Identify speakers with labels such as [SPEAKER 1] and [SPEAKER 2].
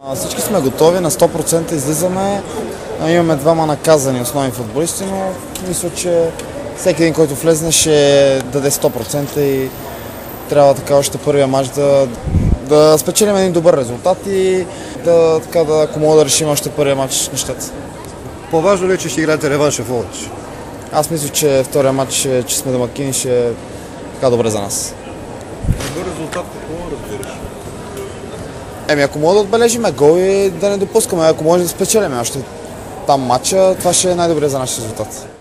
[SPEAKER 1] Всички сме готови, на 100% излизаме. Имаме двама наказани основни футболисти, но мисля, че всеки един, който влезне, ще даде 100% и трябва така още първия матч да спечелим един добър резултат и ако мога да решим още първия матч нещата.
[SPEAKER 2] По-важно ли е, че ще играете реванша в Ловеч?
[SPEAKER 1] Аз мисля, че втория матч, че сме домакини, ще е така добре за нас.
[SPEAKER 2] Добър резултат, какво разбираш?
[SPEAKER 1] Ако мога да отбележим гол и да не допускаме, ако може да спечелим още там матча, това ще е най-добре за нашия резултат.